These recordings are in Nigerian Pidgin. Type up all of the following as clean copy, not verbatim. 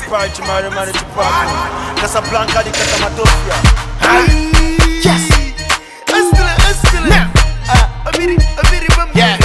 Party, Mari, Casablanca, the Casamatopia. Yes. Yeah.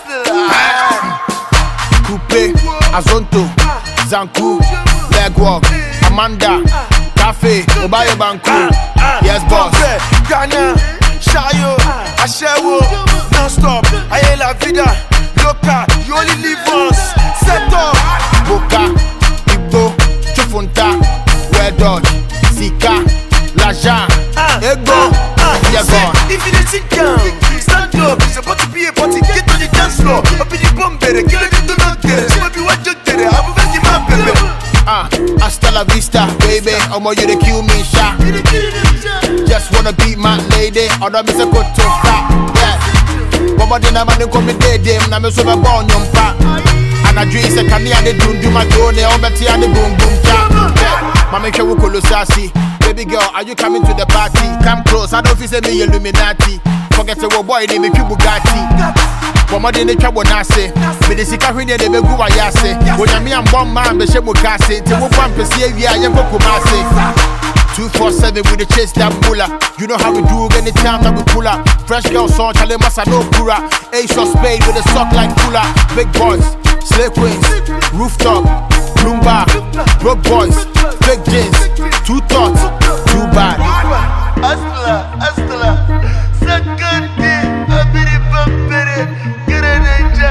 Coupe, Azonto, Zanku, Legwalk, Amanda, Cafe, Obaye Banku. Yes, boss. Ghana, Shayo, Ashewo, non-stop. Aye la vida, loca, you only live once. Set up. Boca, Igbo, Chofunta, Red Dot, Sika, Lajan, Ego, Yagon. If you didn't sit down, stand up. It's about to be a party. Get on the dance floor. Up in the bomb, baby. Kill it, do not get it. Maybe what you did it. I'm a my baby. Hasta la vista, baby. Omo, you the kill me, shot. Just wanna beat my lady. Other miss a good to stop. Yeah. But then I'm gonna come in dead. Now I'm so born young pa. And I dream say can I do my drone? I'm better and the boom boom cha. Yeah. Mama can we call sassy. Baby girl, are you coming to the party? Come close. I don't feel say me Illuminati. Forget the boy, they make you Bugatti. But more than the trouble, Nase. But the Sikarini, they make you Ayase. When I'm a bomb man, the Shemukase. To move on, Pessia, I am Pokumase. 247 with the chase that bulla. You know how we do anytime that we pull up. Fresh girl song, Chalemasa no pura. Ace or spade with a sock like cooler. Big boys, slave queens, rooftop, Bloomba, broke boys, big jeans, two thoughts, too bad. Astla, second day, a bit of get a ninja,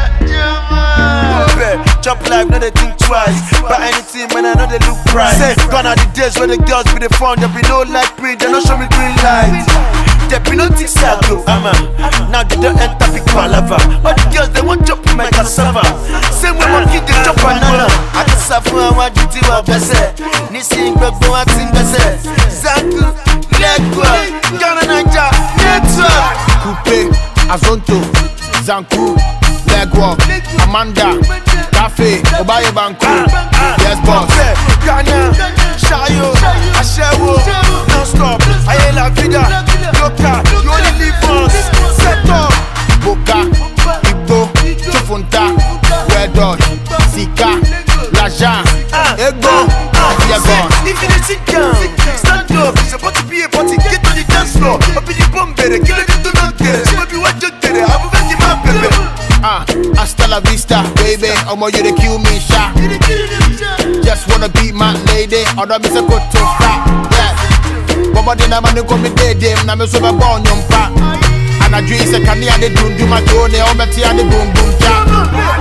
Chop life, not they think twice. But anything, man, I know they look price. Say, gone are the days where the girls be the phone, there be no light print, they don't show me green light. There be no things I go, now they don't enter big palava. All the girls, they want chop in my cassava. Same way my kid, they chop banana. I can suffer, I want you to have a set. Nissing, but go and sing a set. Zanku, Legwa, Ghana, Niger, Network. Coupe, Azonto, Zanku, Legwalk, Amanda, Cafe, Obaye Banku. Yes, boss. Ghana, Shayo, Ashewo, non-stop. Aye la vida, loca, you only live once. Set up. Boca, Igbo, Chofunta, Red Dot, Sika, Lajan, Ego, Yagon. If you didn't sit down, stand up. It's about to be a party. Get on the dance floor. Up in the bomb, baby. Kill it, do not get it. Maybe what you did it. I'm a my baby. Hasta la vista, baby. Omo, you the kill me, shot. Just wanna beat my lady. Other miss a good to stop. Yeah. But then I'm gonna come in dead. Now I'm so born young pa. And I dream say can I do my drone? I'm better and the boom boom cha.